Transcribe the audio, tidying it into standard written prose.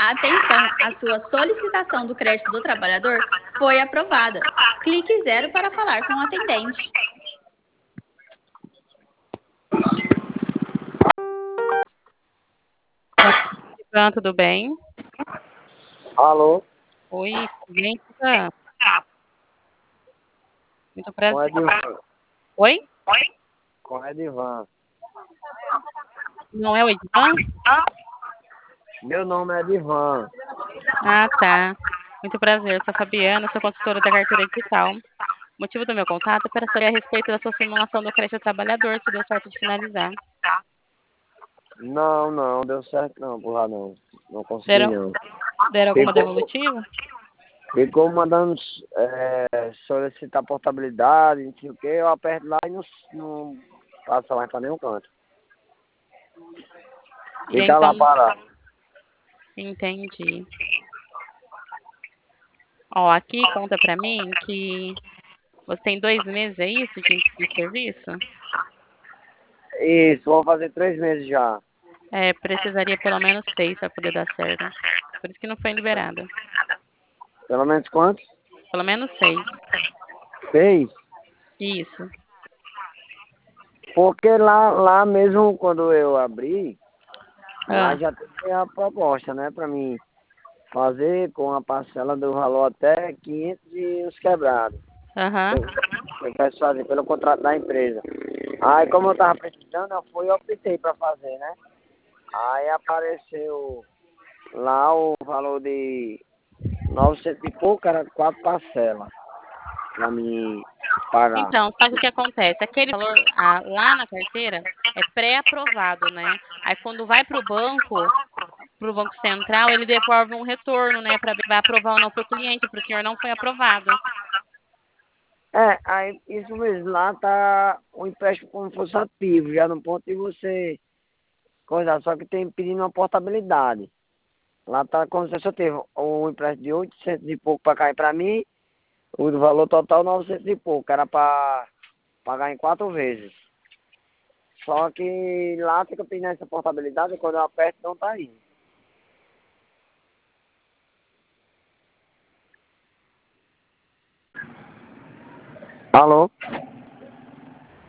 Atenção, a sua solicitação do crédito do trabalhador foi aprovada. Clique 0 para falar com o atendente. Ivan, tudo bem? Alô, Oi, gente. Muito com prazer. Edivan. Oi? Com Edivan. Não é o Ivan? Meu nome é Edivan. Ah, tá. Muito prazer. Eu sou a Fabiana, sou consultora da carteira digital. O motivo do meu contato é para saber a respeito da sua simulação do crédito trabalhador, se deu certo de finalizar. Não deu certo não, por lá não. Não consegui Deram, não. deram alguma Ficou, devolutiva? ficou mandando solicitar portabilidade, não sei o que, eu aperto lá e não passa mais pra nenhum canto. E Fica então, lá parado. entendi. Ó, aqui conta pra mim que você tem 2 meses, é isso, de serviço? Isso, vou fazer 3 meses já. É, precisaria pelo menos 6 para poder dar certo. Por isso que não foi liberada. Pelo menos quantos? Pelo menos 6. 6. Isso. Porque lá mesmo quando eu abri, lá Ah, já tem a proposta, né, pra mim fazer com a parcela do valor até 500 e os quebrados. aham. Eu peço fazer pelo contrato da empresa. Aí como eu tava precisando, eu fui e optei pra fazer, né? Aí apareceu lá o valor de 900 e pouco, era 4 parcelas pra mim pagar. Então, só que o que acontece? Aquele valor lá na carteira é pré-aprovado, né? Aí quando vai para o Banco Central, ele devolve um retorno, né? Para ver se vai aprovar ou não para o cliente, para o senhor não foi aprovado. Aí isso mesmo, lá tá o empréstimo como se fosse ativo, já no ponto de você coisar, só que tem pedindo uma portabilidade. Lá tá como se eu teve um empréstimo de 800 e pouco para cair para mim, o do valor total 900 e pouco, era para pagar em 4 vezes. Só que lá fica pedindo essa portabilidade, quando eu aperto não tá indo. Alô?